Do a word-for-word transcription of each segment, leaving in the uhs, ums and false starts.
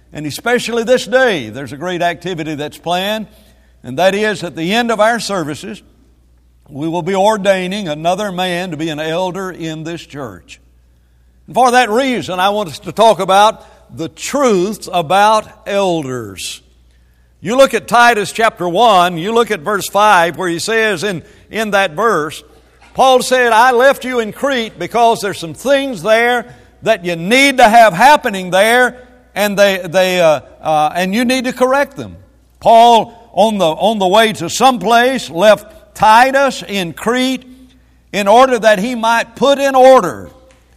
And especially this day, there's a great activity that's planned, and that is at the end of our services, we will be ordaining another man to be an elder in this church. And for that reason, I want us to talk about the truths about elders. You look at Titus chapter one, you look at verse five, where he says in, in that verse, Paul said, I left you in Crete because there's some things there that you need to have happening there, and they they uh, uh, and you need to correct them. Paul, on the on the way to someplace, left Titus in Crete in order that he might put in order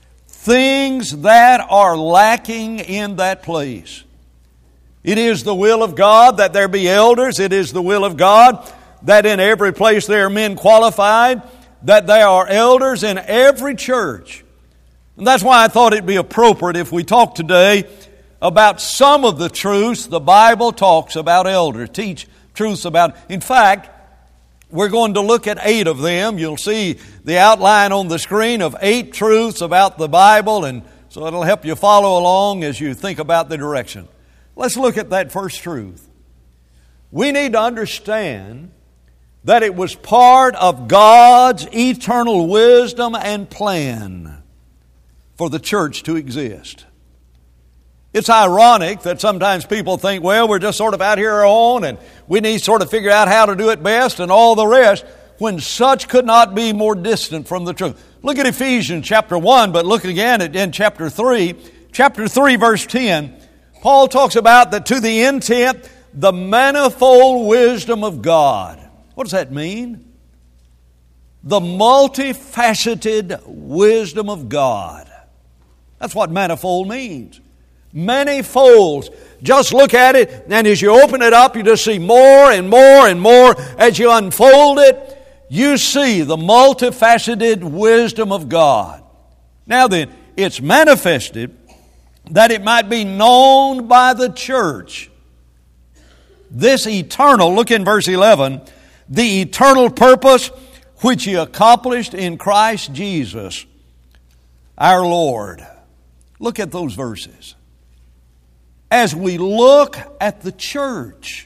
things that are lacking in that place. It is the will of God that there be elders. It is the will of God that in every place there are men qualified, that there are elders in every church. And that's why I thought it'd be appropriate if we talk today about some of the truths the Bible talks about elders, teach truths about. In fact, we're going to look at eight of them. You'll see the outline on the screen of eight truths about the Bible, and so it'll help you follow along as you think about the direction. Let's look at that first truth. We need to understand that it was part of God's eternal wisdom and plan for the church to exist. It's ironic that sometimes people think, well, we're just sort of out here on and we need to sort of figure out how to do it best and all the rest, when such could not be more distant from the truth. Look at Ephesians chapter one, but look again at in chapter three. Chapter three, verse ten, Paul talks about that to the intent, the manifold wisdom of God. What does that mean? The multifaceted wisdom of God. That's what manifold means. Many folds. Just look at it, and as you open it up, you just see more and more and more. As you unfold it, you see the multifaceted wisdom of God. Now then, it's manifested that it might be known by the church. This eternal, look in verse eleven, the eternal purpose which He accomplished in Christ Jesus, our Lord. Look at those verses. As we look at the church,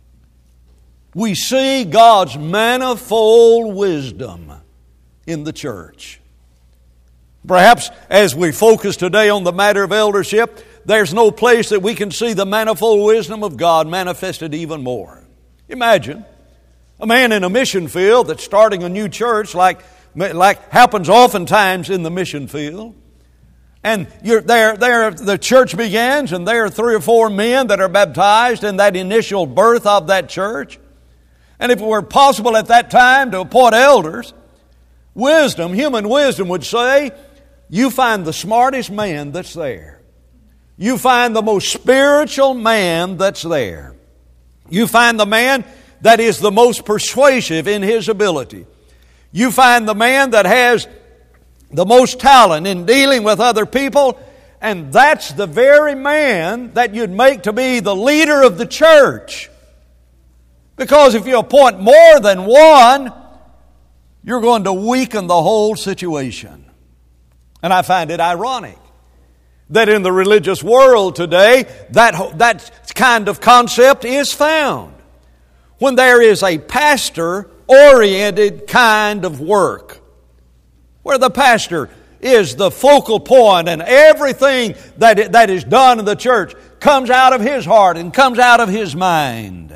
we see God's manifold wisdom in the church. Perhaps as we focus today on the matter of eldership, there's no place that we can see the manifold wisdom of God manifested even more. Imagine a man in a mission field that's starting a new church, like, like happens oftentimes in the mission field. And you're there, there, the church begins, and there are three or four men that are baptized in that initial birth of that church. And if it were possible at that time to appoint elders, wisdom, human wisdom would say, you find the smartest man that's there. You find the most spiritual man that's there. You find the man that is the most persuasive in his ability. You find the man that has the most talent in dealing with other people, and that's the very man that you'd make to be the leader of the church. Because if you appoint more than one, you're going to weaken the whole situation. And I find it ironic that in the religious world today, that, that kind of concept is found. When there is a pastor-oriented kind of work, where the pastor is the focal point and everything that, that is done in the church comes out of his heart and comes out of his mind.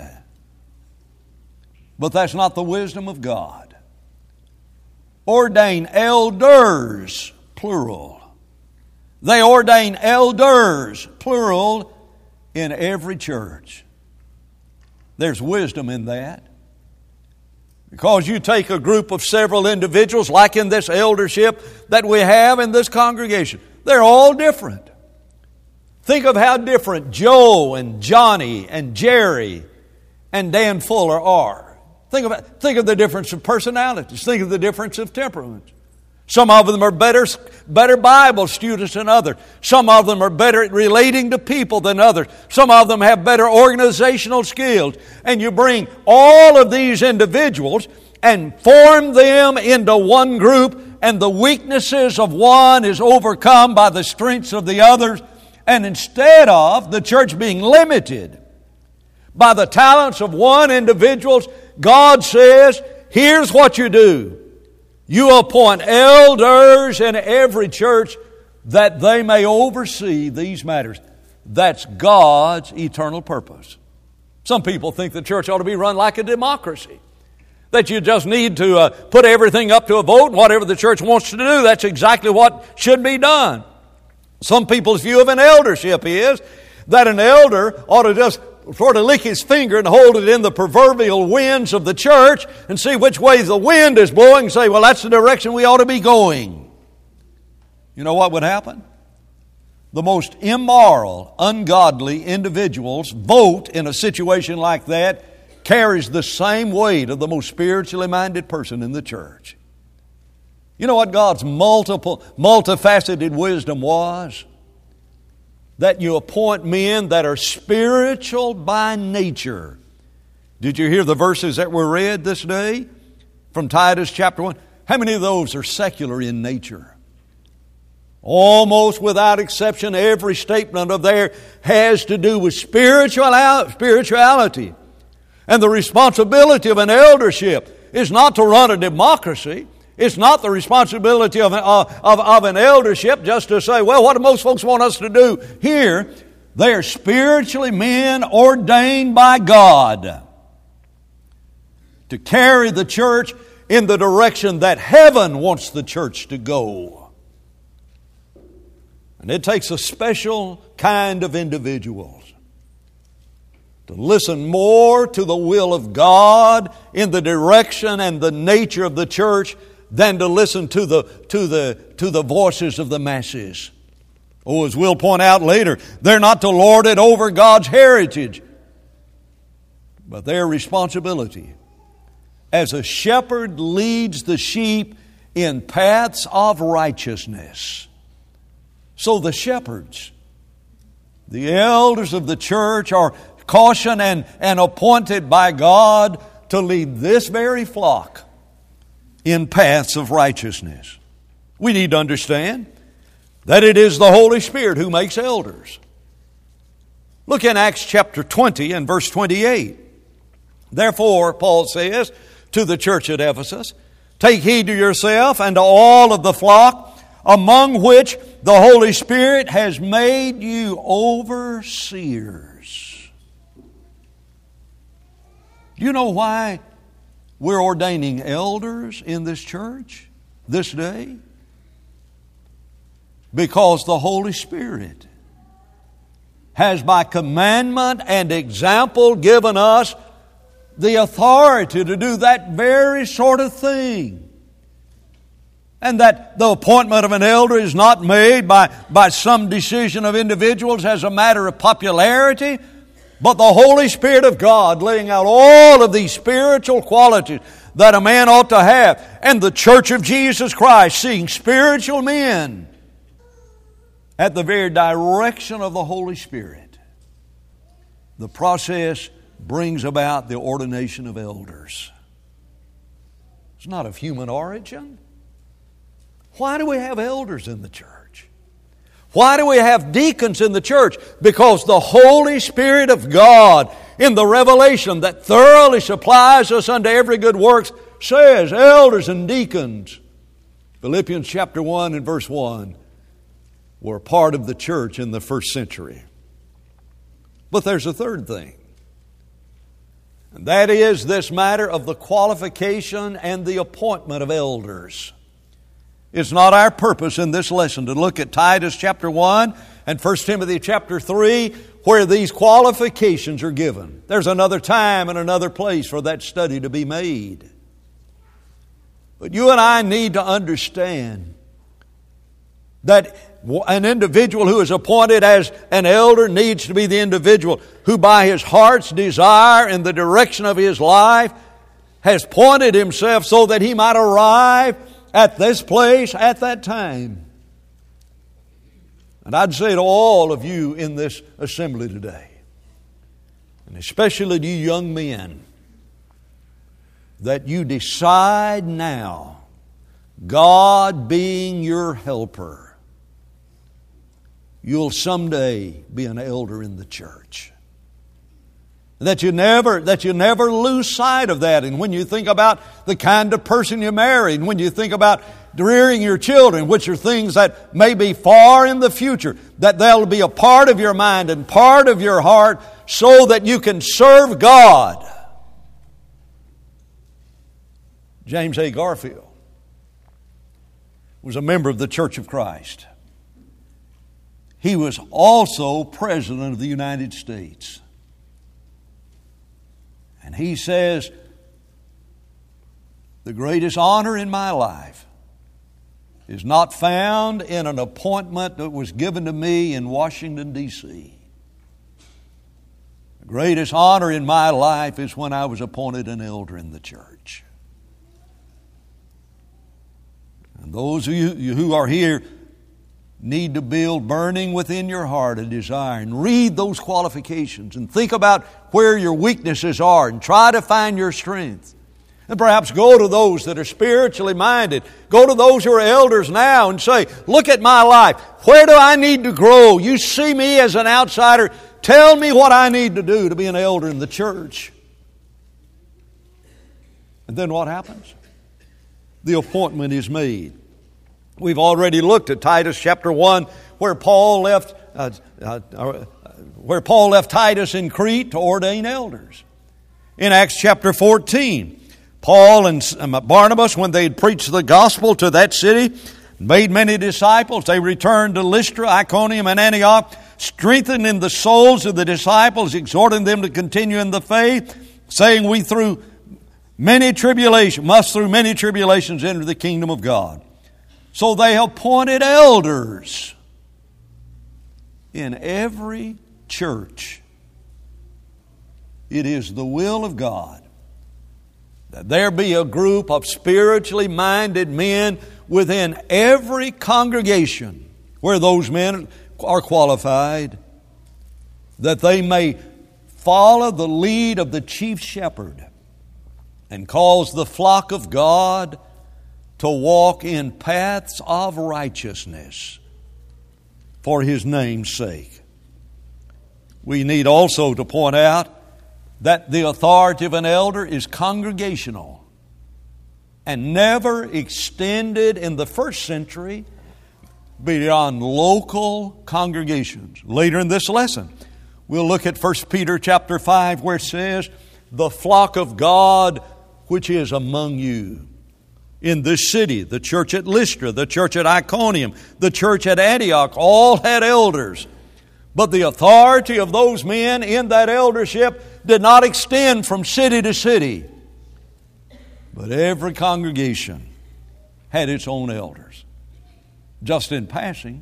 But that's not the wisdom of God. Ordain elders, plural. They ordain elders, plural, in every church. There's wisdom in that. Because you take a group of several individuals, like in this eldership that we have in this congregation, they're all different. Think of how different Joe and Johnny and Jerry and Dan Fuller are. Think of, think of the difference of personalities. Think of the difference of temperaments. Some of them are better, better Bible students than others. Some of them are better at relating to people than others. Some of them have better organizational skills. And you bring all of these individuals and form them into one group, and the weaknesses of one is overcome by the strengths of the others, And instead of the church being limited by the talents of one individual, God says, here's what you do. You appoint elders in every church that they may oversee these matters. That's God's eternal purpose. Some people think the church ought to be run like a democracy. That you just need to uh, put everything up to a vote, and whatever the church wants to do, that's exactly what should be done. Some people's view of an eldership is that an elder ought to just sort of lick his finger and hold it in the proverbial winds of the church and see which way the wind is blowing and say, well, that's the direction we ought to be going. You know what would happen? The most immoral, ungodly individuals vote in a situation like that carries the same weight of the most spiritually minded person in the church. You know what God's multiple, multifaceted wisdom was? That you appoint men that are spiritual by nature. Did you hear the verses that were read this day from Titus chapter one? How many of those are secular in nature? Almost without exception, every statement of there has to do with spirituality. And the responsibility of an eldership is not to run a democracy. It's not the responsibility of, uh, of, of an eldership just to say, well, what do most folks want us to do here? They are spiritually men ordained by God to carry the church in the direction that heaven wants the church to go. And it takes a special kind of individuals to listen more to the will of God in the direction and the nature of the church than to listen to the, to the, to the voices of the masses. Oh, as we'll point out later, they're not to lord it over God's heritage, but their responsibility as a shepherd leads the sheep in paths of righteousness. So the shepherds, the elders of the church, are cautioned and, and appointed by God to lead this very flock in paths of righteousness. We need to understand that it is the Holy Spirit who makes elders. Look in Acts chapter twenty and verse twenty-eight. Therefore, Paul says to the church at Ephesus, take heed to yourself and to all of the flock among which the Holy Spirit has made you overseers. Do you know why we're ordaining elders in this church this day? Because the Holy Spirit has by commandment and example given us the authority to do that very sort of thing. And that the appointment of an elder is not made by, by some decision of individuals as a matter of popularity, but the Holy Spirit of God laying out all of these spiritual qualities that a man ought to have. And the Church of Jesus Christ seeing spiritual men at the very direction of the Holy Spirit. The process brings about the ordination of elders. It's not of human origin. Why do we have elders in the church? Why do we have deacons in the church? Because the Holy Spirit of God in the revelation that thoroughly supplies us unto every good works says elders and deacons. Philippians chapter one and verse one were part of the church in the first century. But there's a third thing. And that is this matter of the qualification and the appointment of elders. It's not our purpose in this lesson to look at Titus chapter one and First Timothy chapter three where these qualifications are given. There's another time and another place for that study to be made. But you and I need to understand that an individual who is appointed as an elder needs to be the individual who by his heart's desire and the direction of his life has pointed himself so that he might arrive at this place, at that time. And I'd say to all of you in this assembly today, and especially to you young men, that you decide now, God being your helper, you'll someday be an elder in the church. That you never, that you never lose sight of that. And when you think about the kind of person you married, and when you think about rearing your children, which are things that may be far in the future, that they'll be a part of your mind and part of your heart so that you can serve God. James A. Garfield was a member of the Church of Christ. He was also President of the United States. And he says, the greatest honor in my life is not found in an appointment that was given to me in Washington, D C The greatest honor in my life is when I was appointed an elder in the church. And those of you who are here need to build burning within your heart a desire and read those qualifications and think about where your weaknesses are and try to find your strength. And perhaps go to those that are spiritually minded. Go to those who are elders now and say, look at my life. Where do I need to grow? You see me as an outsider. Tell me what I need to do to be an elder in the church. And then what happens? The appointment is made. We've already looked at Titus chapter one, where Paul left uh, uh, where Paul left Titus in Crete to ordain elders. In Acts chapter fourteen, Paul and Barnabas, when they had preached the gospel to that city, made many disciples, they returned to Lystra, Iconium, and Antioch, strengthening the souls of the disciples, exhorting them to continue in the faith, saying, we through many tribulations, must through many tribulations enter the kingdom of God. So they appointed elders in every church. It is the will of God that there be a group of spiritually minded men within every congregation where those men are qualified, that they may follow the lead of the chief shepherd and cause the flock of God to walk in paths of righteousness for His name's sake. We need also to point out that the authority of an elder is congregational and never extended in the first century beyond local congregations. Later in this lesson, we'll look at First Peter chapter five, where it says, the flock of God which is among you. In this city, the church at Lystra, the church at Iconium, the church at Antioch, all had elders. But the authority of those men in that eldership did not extend from city to city. But every congregation had its own elders. Just in passing,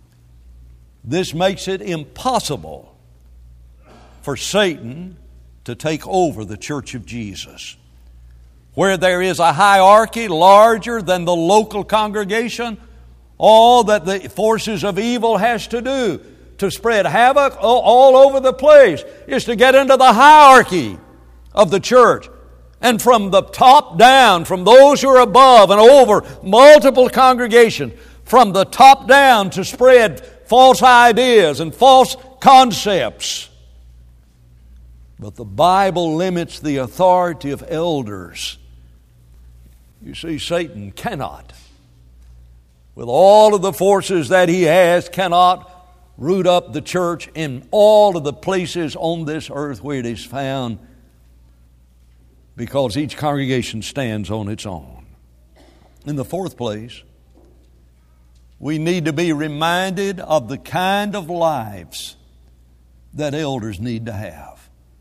this makes it impossible for Satan to take over the church of Jesus. Where there is a hierarchy larger than the local congregation, all that the forces of evil has to do to spread havoc all over the place is to get into the hierarchy of the church. And from the top down, from those who are above and over multiple congregations, from the top down to spread false ideas and false concepts. But the Bible limits the authority of elders. You see, Satan cannot, with all of the forces that he has, cannot root up the church in all of the places on this earth where it is found, because each congregation stands on its own. In the fourth place, we need to be reminded of the kind of lives that elders need to have.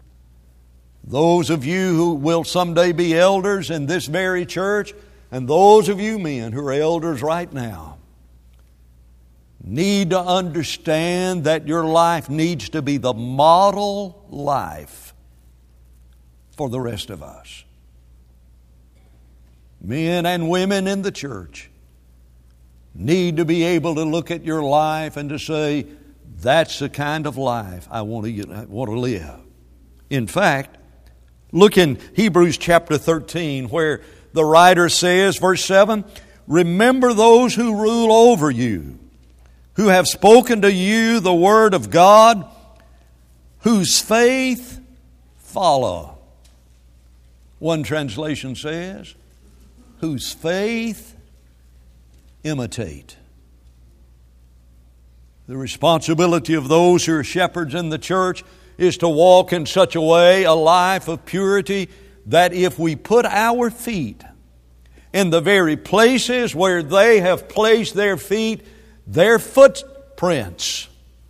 Those of you who will someday be elders in this very church, and those of you men who are elders right now, need to understand that your life needs to be the model life for the rest of us. Men and women in the church need to be able to look at your life and to say, that's the kind of life I want to, I want to live. In fact, look in Hebrews chapter thirteen, where the writer says, verse seven, remember those who rule over you, who have spoken to you the word of God, whose faith follow. One translation says, whose faith imitate. The responsibility of those who are shepherds in the church is to walk in such a way, a life of purity, that if we put our feet in the very places where they have placed their feet, their footprints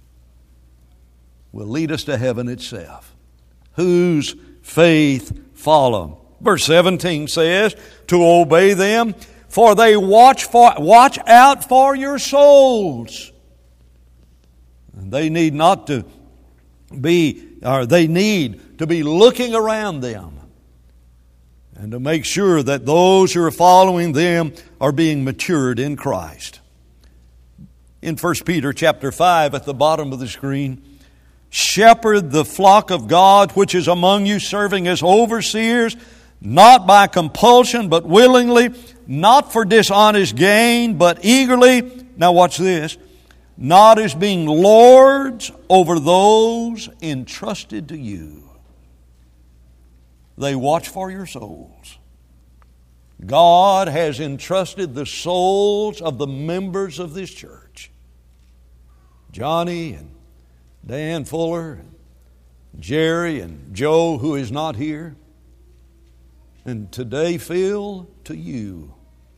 will lead us to heaven itself. Whose faith follow. Verse seventeen says, to obey them, for they watch for watch out for your souls. And they need not to be, or they need to be looking around them and to make sure that those who are following them are being matured in Christ. In First Peter chapter five, at the bottom of the screen, shepherd the flock of God which is among you, serving as overseers, not by compulsion, but willingly, not for dishonest gain, but eagerly. Now watch this. Not as being lords over those entrusted to you. They watch for your souls. God has entrusted the souls of the members of this church. Johnny and Dan Fuller, and Jerry and Joe, who is not here. And today, Phil, to you.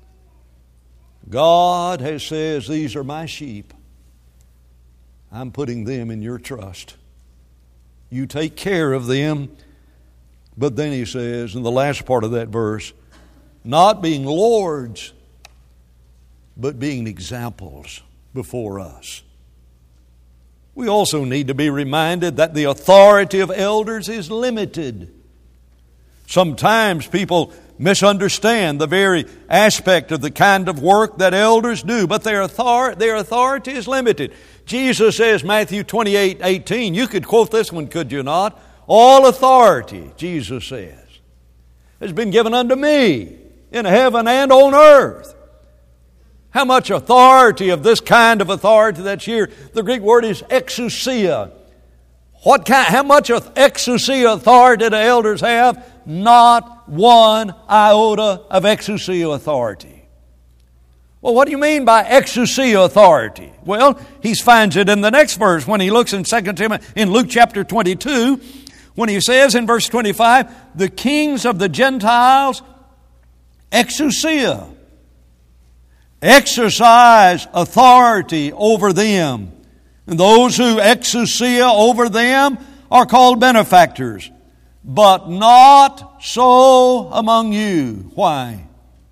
God has says, these are my sheep. I'm putting them in your trust. You take care of them. But then he says, in the last part of that verse, not being lords, but being examples before us. We also need to be reminded that the authority of elders is limited. Sometimes people misunderstand the very aspect of the kind of work that elders do, but their authority, their authority is limited. Jesus says, Matthew twenty-eight eighteen, you could quote this one, could you not? All authority, Jesus says, has been given unto me in heaven and on earth. How much authority of this kind of authority that's here? The Greek word is exousia. What kind, how much of exousia authority do the elders have? Not one iota of exousia authority. Well, what do you mean by exousia authority? Well, he finds it in the next verse when he looks in Second Timothy, in Luke chapter twenty-two, when he says in verse twenty-five, the kings of the Gentiles, exousia, exercise authority over them. And those who exousia over them are called benefactors. But not so among you. Why?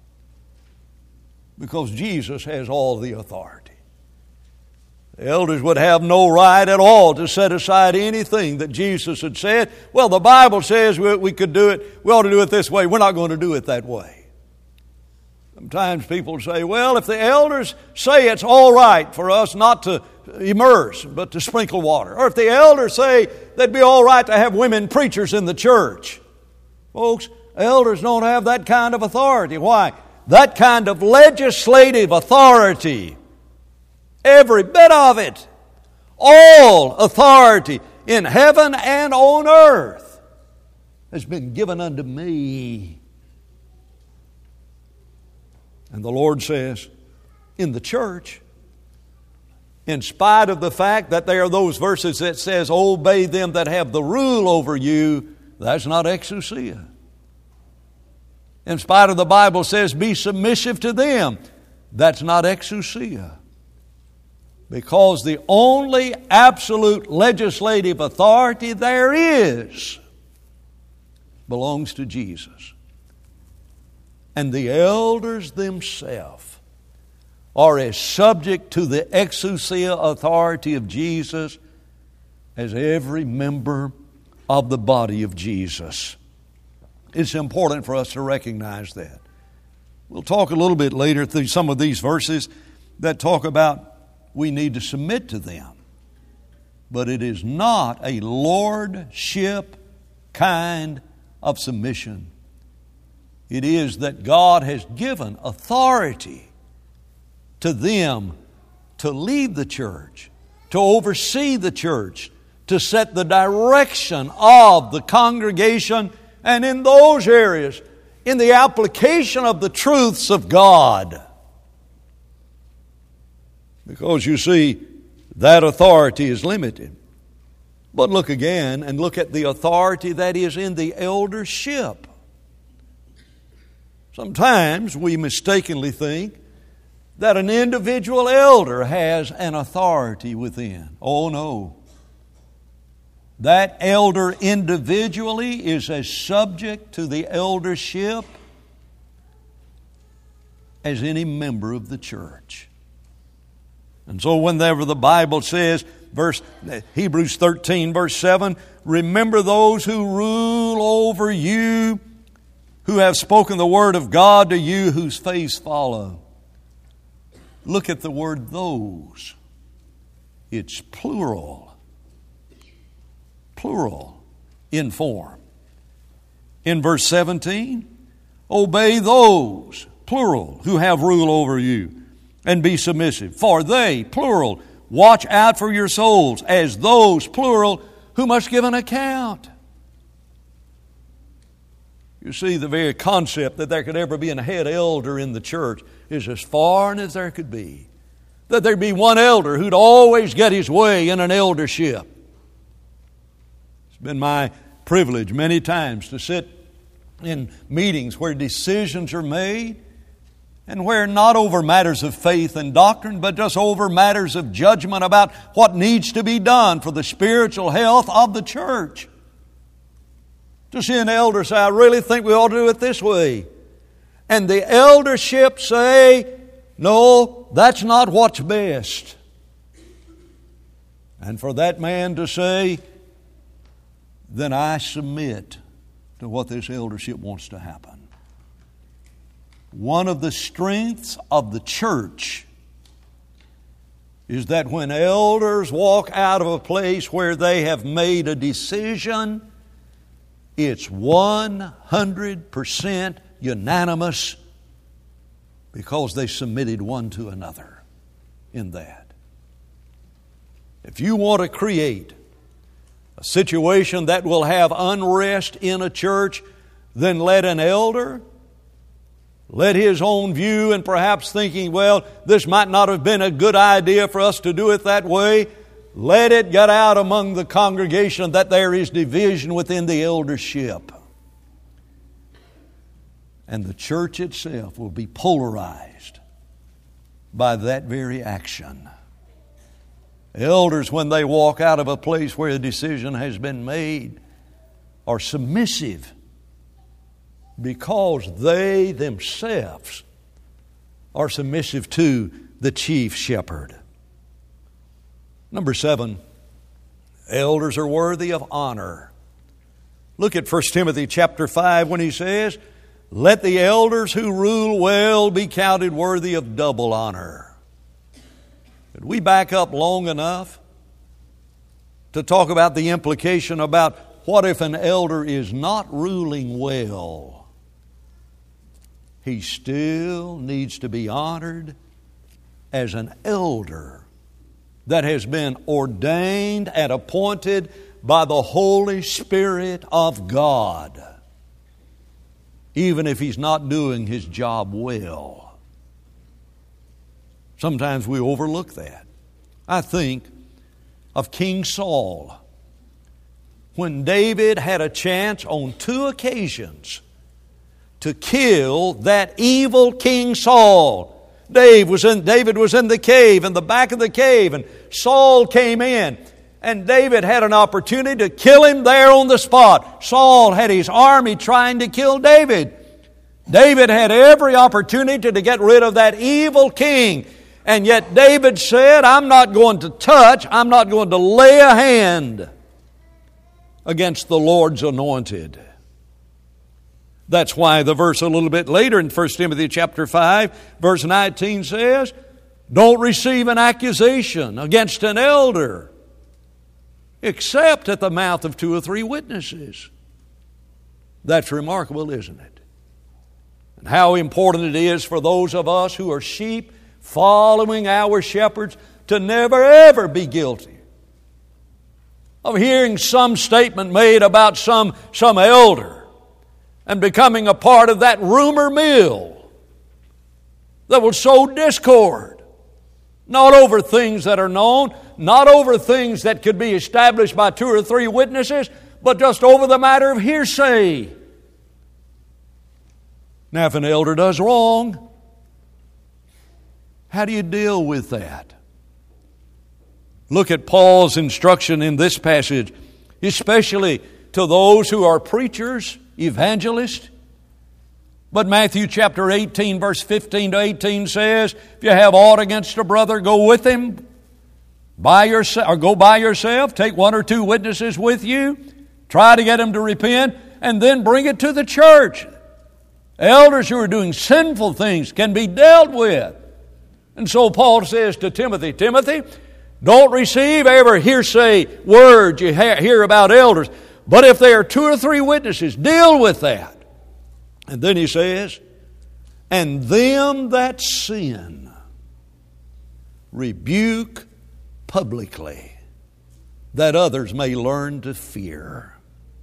Because Jesus has all the authority. The elders would have no right at all to set aside anything that Jesus had said. Well, the Bible says we, we could do it, we ought to do it this way. We're not going to do it that way. Sometimes people say, well, if the elders say it's all right for us not to immerse, but to sprinkle water. Or if the elders say that'd be all right to have women preachers in the church. Folks, elders don't have that kind of authority. Why? That kind of legislative authority, every bit of it, all authority in heaven and on earth has been given unto me. And the Lord says, in the church, in spite of the fact that there are those verses that says, obey them that have the rule over you, that's not exousia. In spite of the Bible says, be submissive to them, that's not exousia. Because the only absolute legislative authority there is belongs to Jesus. And the elders themselves are as subject to the exousia authority of Jesus as every member of the body of Jesus. It's important for us to recognize that. We'll talk a little bit later through some of these verses that talk about we need to submit to them. But it is not a lordship kind of submission. It is that God has given authority to them to lead the church, to oversee the church, to set the direction of the congregation, and in those areas, in the application of the truths of God. Because you see, that authority is limited. But look again and look at the authority that is in the eldership. Sometimes we mistakenly think that an individual elder has an authority within. Oh no. That elder individually is as subject to the eldership as any member of the church. And so whenever the Bible says, verse Hebrews thirteen, verse seven, remember those who rule over you, who have spoken the word of God to you, whose face follow. Look at the word those. It's plural. Plural in form. In verse seventeen, obey those, plural, who have rule over you, and be submissive. For they, plural, watch out for your souls, as those, plural, who must give an account. You see, the very concept that there could ever be a head elder in the church is as foreign as there could be. That there'd be one elder who'd always get his way in an eldership. It's been my privilege many times to sit in meetings where decisions are made, and where not over matters of faith and doctrine, but just over matters of judgment about what needs to be done for the spiritual health of the church. To see an elder say, I really think we ought to do it this way. And the eldership say, no, that's not what's best. And for that man to say, then I submit to what this eldership wants to happen. One of the strengths of the church is that when elders walk out of a place where they have made a decision, it's one hundred percent unanimous because they submitted one to another in that. If you want to create a situation that will have unrest in a church, then let an elder, let his own view and perhaps thinking, well, this might not have been a good idea for us to do it that way, let it get out among the congregation that there is division within the eldership. And the church itself will be polarized by that very action. Elders, when they walk out of a place where a decision has been made, are submissive because they themselves are submissive to the chief shepherd. Number seven, elders are worthy of honor. Look at First Timothy chapter five when he says, let the elders who rule well be counted worthy of double honor. Could we back up long enough to talk about the implication about what if an elder is not ruling well? He still needs to be honored as an elder that has been ordained and appointed by the Holy Spirit of God, even if he's not doing his job well. Sometimes we overlook that. I think of King Saul. When David had a chance on two occasions to kill that evil King Saul. Dave was in, David was in the cave, in the back of the cave, and Saul came in. And David had an opportunity to kill him there on the spot. Saul had his army trying to kill David. David had every opportunity to get rid of that evil king. And yet David said, I'm not going to touch, I'm not going to lay a hand against the Lord's anointed. That's why the verse a little bit later in First Timothy chapter five, verse nineteen says, don't receive an accusation against an elder except at the mouth of two or three witnesses. That's remarkable, isn't it? And how important it is for those of us who are sheep following our shepherds, to never ever be guilty of hearing some statement made about some, some elder and becoming a part of that rumor mill that will sow discord, not over things that are known, not over things that could be established by two or three witnesses, but just over the matter of hearsay. Now, if an elder does wrong, how do you deal with that? Look at Paul's instruction in this passage, especially to those who are preachers, evangelists. But Matthew chapter eighteen, verse fifteen to eighteen says, if you have aught against a brother, go with him by yourself, or go by yourself, take one or two witnesses with you, try to get them to repent, and then bring it to the church. Elders who are doing sinful things can be dealt with. And so Paul says to Timothy, Timothy, don't receive every hearsay word you hear about elders, but if there are two or three witnesses, deal with that. And then he says, and them that sin, rebuke publicly, that others may learn to fear.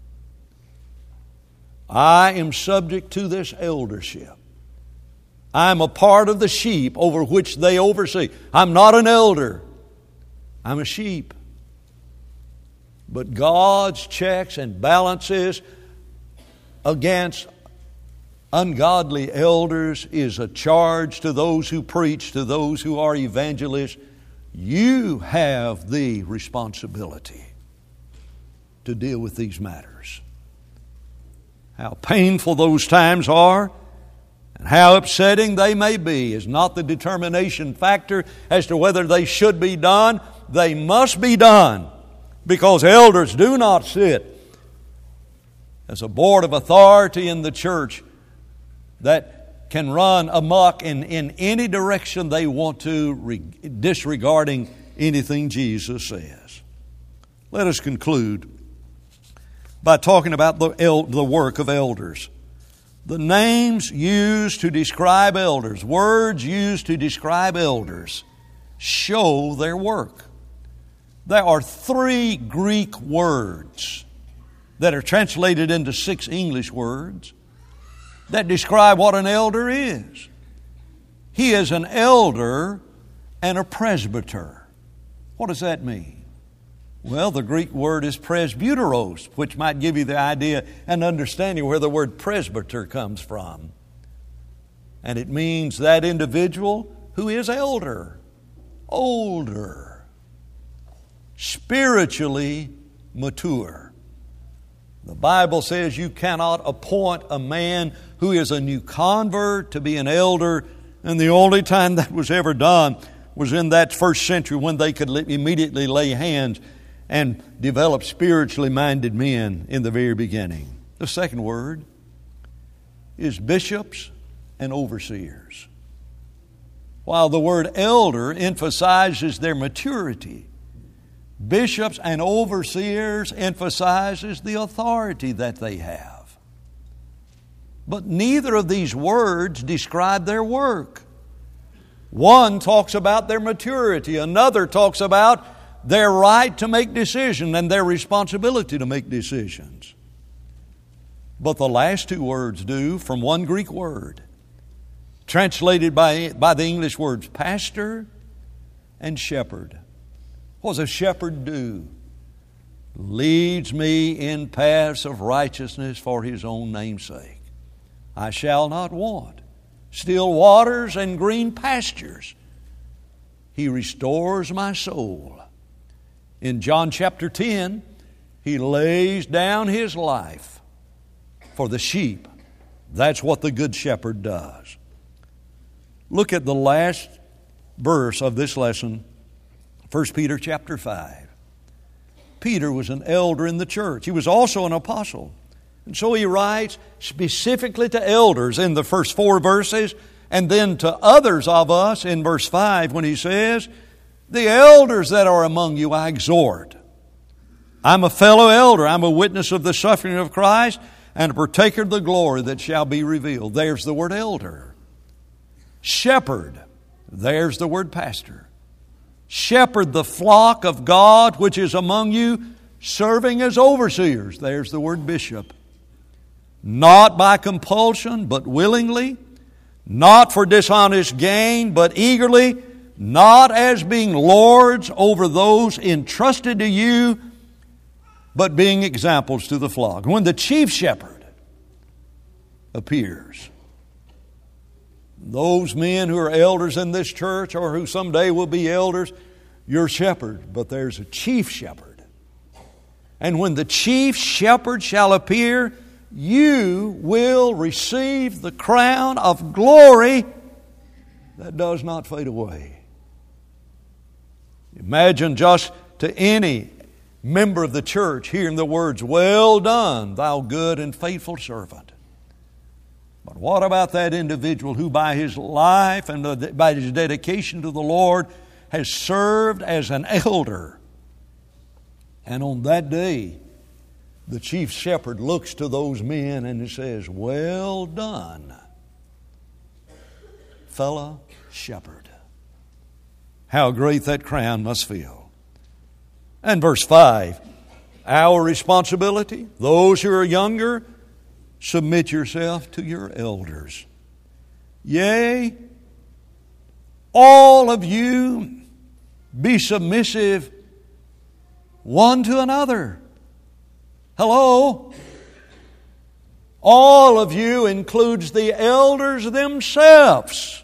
I am subject to this eldership. I am a part of the sheep over which they oversee. I'm not an elder. I'm a sheep. But God's checks and balances against ungodly elders is a charge to those who preach, to those who are evangelists. You have the responsibility to deal with these matters. How painful those times are and how upsetting they may be is not the determination factor as to whether they should be done. They must be done, because elders do not sit as a board of authority in the church that can run amok in, in any direction they want to, re, disregarding anything Jesus says. Let us conclude by talking about the, el, the work of elders. The names used to describe elders, words used to describe elders, show their work. There are three Greek words that are translated into six English words that describe what an elder is. He is an elder and a presbyter. What does that mean? Well, the Greek word is presbyteros, which might give you the idea and understanding where the word presbyter comes from. And it means that individual who is elder, older, spiritually mature. The Bible says you cannot appoint a man who is a new convert to be an elder, and the only time that was ever done was in that first century when they could immediately lay hands and develop spiritually minded men in the very beginning. The second word is bishops and overseers. While the word elder emphasizes their maturity, bishops and overseers emphasizes the authority that they have. But neither of these words describe their work. One talks about their maturity. Another talks about their right to make decisions and their responsibility to make decisions. But the last two words do, from one Greek word, translated by, by the English words pastor and shepherd. What does a shepherd do? Leads me in paths of righteousness for His own name's sake. I shall not want. Still waters and green pastures. He restores my soul. In John chapter ten, He lays down His life for the sheep. That's what the good shepherd does. Look at the last verse of this lesson, First Peter chapter five. Peter was an elder in the church. He was also an apostle. And so he writes specifically to elders in the first four verses, and then to others of us in verse five when he says, the elders that are among you I exhort. I'm a fellow elder. I'm a witness of the suffering of Christ and a partaker of the glory that shall be revealed. There's the word elder. Shepherd. There's the word pastor. Shepherd the flock of God which is among you, serving as overseers. There's the word bishop. Not by compulsion, but willingly. Not for dishonest gain, but eagerly. Not as being lords over those entrusted to you, but being examples to the flock. When the chief shepherd appears, those men who are elders in this church or who someday will be elders, you're shepherd, but there's a chief shepherd. And when the chief shepherd shall appear, you will receive the crown of glory that does not fade away. Imagine just to any member of the church hearing the words, "Well done, thou good and faithful servant." But what about that individual who by his life and by his dedication to the Lord has served as an elder? And on that day, the chief shepherd looks to those men and he says, "Well done, fellow shepherd." How great that crown must feel. And verse five, our responsibility, those who are younger, submit yourself to your elders. Yea, all of you be submissive one to another. Hello? All of you includes the elders themselves.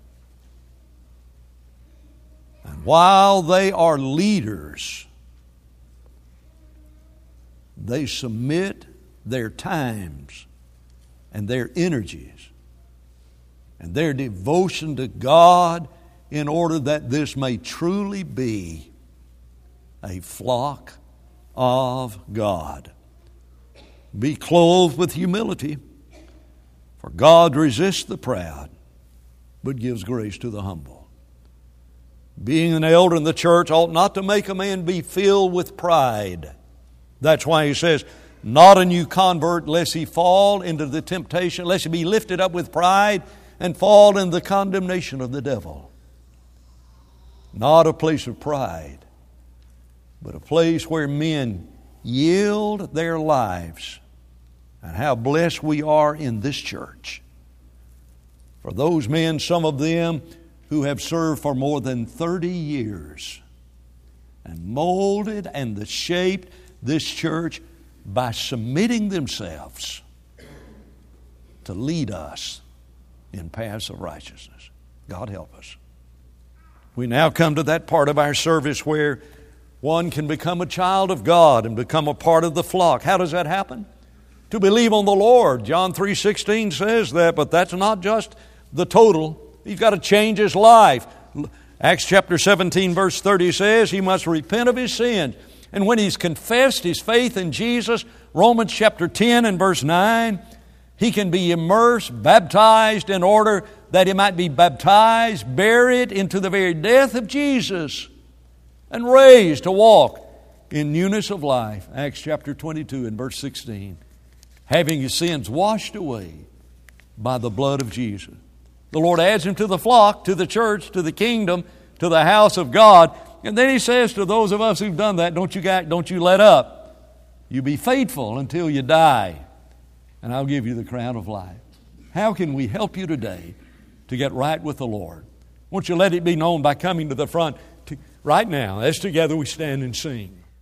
And while they are leaders, they submit their times and their energies and their devotion to God in order that this may truly be a flock of God. Be clothed with humility, for God resists the proud, but gives grace to the humble. Being an elder in the church ought not to make a man be filled with pride. That's why he says, not a new convert, lest he fall into the temptation, lest he be lifted up with pride and fall in the condemnation of the devil. Not a place of pride, but a place where men yield their lives. And how blessed we are in this church. For those men, some of them who have served for more than thirty years and molded and shaped this church by submitting themselves to lead us in paths of righteousness. God help us. We now come to that part of our service where one can become a child of God and become a part of the flock. How does that happen? To believe on the Lord. John three sixteen says that, but that's not just the total. He's got to change his life. Acts chapter seventeen verse thirty says he must repent of his sins. And when he's confessed his faith in Jesus, Romans chapter ten and verse nine, he can be immersed, baptized in order that he might be baptized, buried into the very death of Jesus, and raised to walk in newness of life. Acts chapter twenty-two and verse sixteen. Having his sins washed away by the blood of Jesus. The Lord adds him to the flock, to the church, to the kingdom, to the house of God. And then he says to those of us who've done that, don't you, guys, don't you let up. You be faithful until you die, and I'll give you the crown of life. How can we help you today to get right with the Lord? Won't you let it be known by coming to the front to, right now, as together we stand and sing.